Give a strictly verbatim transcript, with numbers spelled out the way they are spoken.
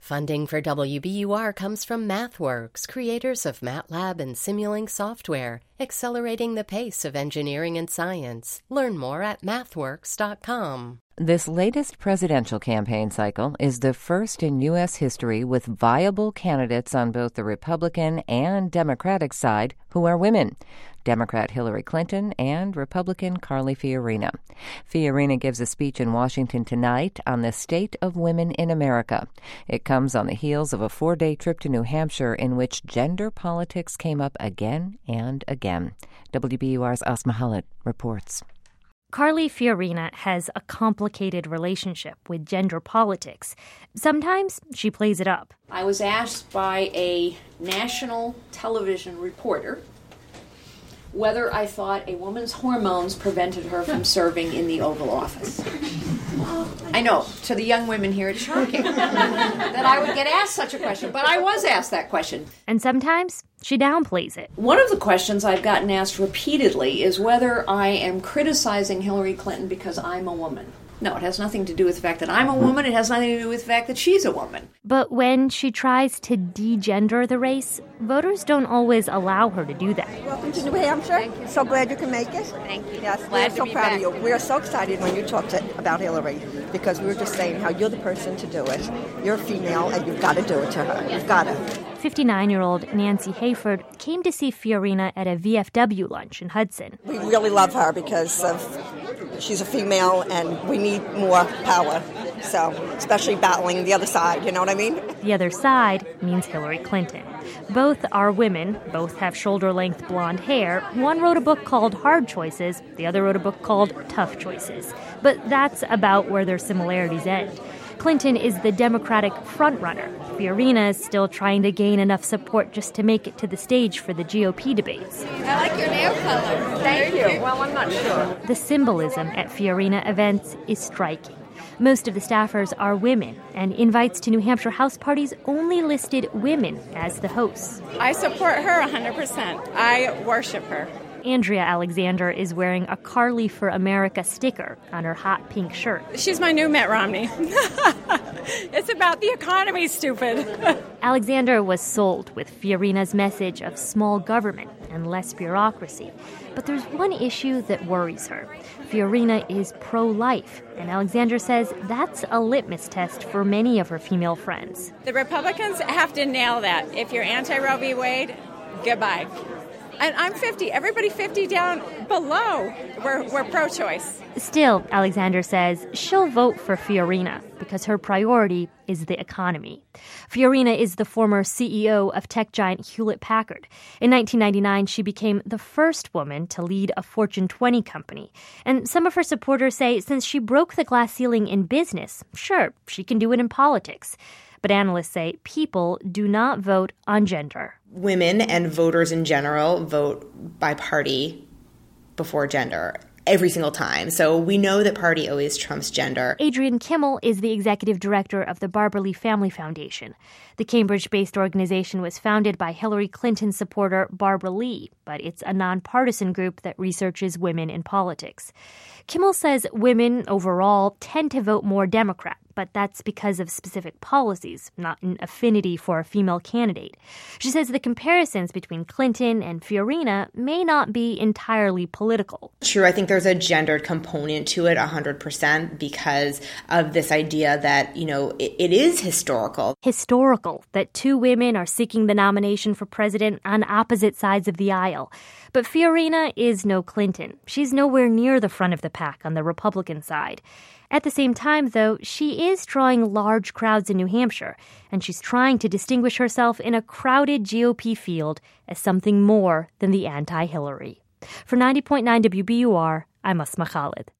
Funding for W B U R comes from MathWorks, creators of MATLAB and Simulink software, accelerating the pace of engineering and science. Learn more at mathworks dot com. This latest presidential campaign cycle is the first in U S history with viable candidates on both the Republican and Democratic side who are women. Democrat Hillary Clinton and Republican Carly Fiorina. Fiorina gives a speech in Washington tonight on the state of women in America. It comes on the heels of a four-day trip to New Hampshire in which gender politics came up again and again. W B U R's Asma Khalid reports. Carly Fiorina has a complicated relationship with gender politics. Sometimes she plays it up. I was asked by a national television reporter whether I thought a woman's hormones prevented her from serving in the Oval Office. I know, to the young women here, it's shocking that I would get asked such a question, but I was asked that question. And sometimes she downplays it. One of the questions I've gotten asked repeatedly is whether I am criticizing Hillary Clinton because I'm a woman. No, it has nothing to do with the fact that I'm a woman. It has nothing to do with the fact that she's a woman. But when she tries to degender the race, voters don't always allow her to do that. Welcome to New Hampshire. Thank you. So glad you can make it. Thank you. Yes, Glad we're to so be proud back. of you. We're so excited when you talked to, about Hillary because we were just saying how you're the person to do it. You're a female and you've got to do it to her. You've got to. fifty-nine-year-old Nancy Hayford came to see Fiorina at a V F W lunch in Hudson. We really love her because of she's a female and we need more power. So, especially battling the other side, you know what I mean? The other side means Hillary Clinton. Both are women, both have shoulder-length blonde hair. One wrote a book called Hard Choices, the other wrote a book called Tough Choices. But that's about where their similarities end. Clinton is the Democratic frontrunner. Fiorina is still trying to gain enough support just to make it to the stage for the G O P debates. I like your nail color. Thank you. Well, I'm not sure. The symbolism at Fiorina events is striking. Most of the staffers are women, and invites to New Hampshire House parties only listed women as the hosts. I support her one hundred percent. I worship her. Andrea Alexander is wearing a Carly for America sticker on her hot pink shirt. She's my new Mitt Romney. It's about the economy, stupid. Alexander was sold with Fiorina's message of small government and less bureaucracy. But there's one issue that worries her. Fiorina is pro-life, and Alexander says that's a litmus test for many of her female friends. The Republicans have to nail that. If you're anti-Roe v. Wade, goodbye. And I'm fifty. Everybody fifty down below, we're, we're pro-choice. Still, Alexander says she'll vote for Fiorina because her priority is the economy. Fiorina is the former C E O of tech giant Hewlett-Packard. In nineteen ninety-nine, she became the first woman to lead a Fortune twenty company. And some of her supporters say since she broke the glass ceiling in business, sure, she can do it in politics. But analysts say people do not vote on gender. Women and voters in general vote by party before gender every single time. So we know that party always trumps gender. Adrienne Kimmel is the executive director of the Barbara Lee Family Foundation. The Cambridge-based organization was founded by Hillary Clinton supporter Barbara Lee, but it's a nonpartisan group that researches women in politics. Kimmel says women overall tend to vote more Democrat, but that's because of specific policies, not an affinity for a female candidate. She says the comparisons between Clinton and Fiorina may not be entirely political. True, I think there's a gendered component to it one hundred percent because of this idea that, you know, it, it is historical. Historical that two women are seeking the nomination for president on opposite sides of the aisle. But Fiorina is no Clinton. She's nowhere near the front of the pack on the Republican side. At the same time, though, she is drawing large crowds in New Hampshire, and she's trying to distinguish herself in a crowded G O P field as something more than the anti-Hillary. For ninety point nine W B U R, I'm Asma Khalid.